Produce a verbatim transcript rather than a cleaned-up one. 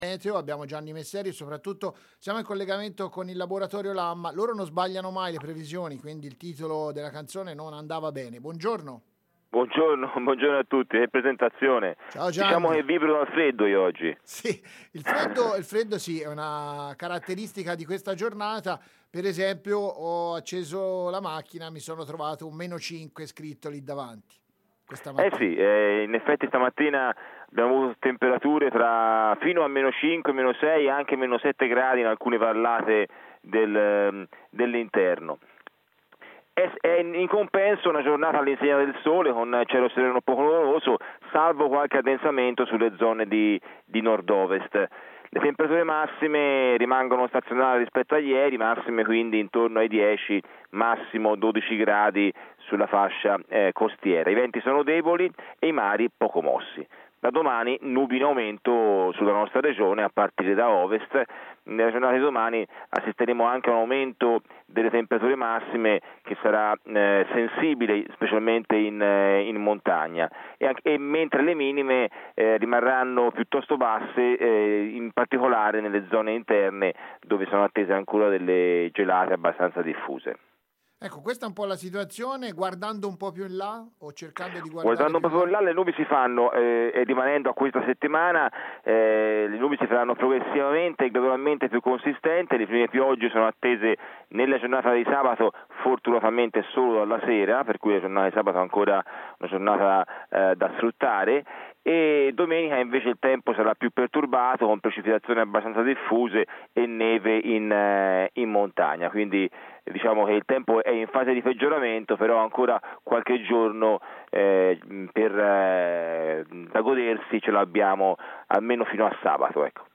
Meteo, abbiamo Gianni Messeri e soprattutto siamo in collegamento con il laboratorio Lamma. Loro non sbagliano mai le previsioni, quindi il titolo della canzone non andava bene. Buongiorno. Buongiorno, buongiorno a tutti, che presentazione. Ciao Diciamo Gianni. che vibro dal freddo io oggi. Sì, il freddo, il freddo sì, è una caratteristica di questa giornata. Per esempio, ho acceso la macchina, mi sono trovato un meno cinque scritto lì davanti questa Eh mattina. sì, eh, in effetti stamattina abbiamo avuto temperature tra fino a meno cinque, meno sei, anche meno sette gradi in alcune vallate del, dell'interno. È, è in compenso una giornata all'insegna del sole con cielo sereno poco nuvoloso, salvo qualche addensamento sulle zone di, di nord-ovest. Le temperature massime rimangono stazionarie rispetto a ieri, massime quindi intorno ai dieci, massimo dodici gradi sulla fascia eh, costiera. I venti sono deboli e i mari poco mossi. Da domani nubi in aumento sulla nostra regione a partire da ovest. Nella giornata di domani assisteremo anche a un aumento delle temperature massime che sarà eh, sensibile specialmente in, eh, in montagna e, anche, e mentre le minime eh, rimarranno piuttosto basse, eh, in particolare nelle zone interne dove sono attese ancora delle gelate abbastanza diffuse. Ecco, questa è un po' la situazione, guardando un po' più in là o cercando di guardare Guardando un più po' in là. più in là, le nubi si fanno, eh, e rimanendo a questa settimana, eh, le nubi si faranno progressivamente e gradualmente più consistenti. Le prime piogge sono attese nella giornata di sabato, fortunatamente solo dalla sera, per cui la giornata di sabato è ancora una giornata eh, da sfruttare. E domenica invece il tempo sarà più perturbato con precipitazioni abbastanza diffuse e neve in, eh, in montagna, quindi diciamo che il tempo è in fase di peggioramento, però ancora qualche giorno eh, per, eh, da godersi ce l'abbiamo almeno fino a sabato, ecco.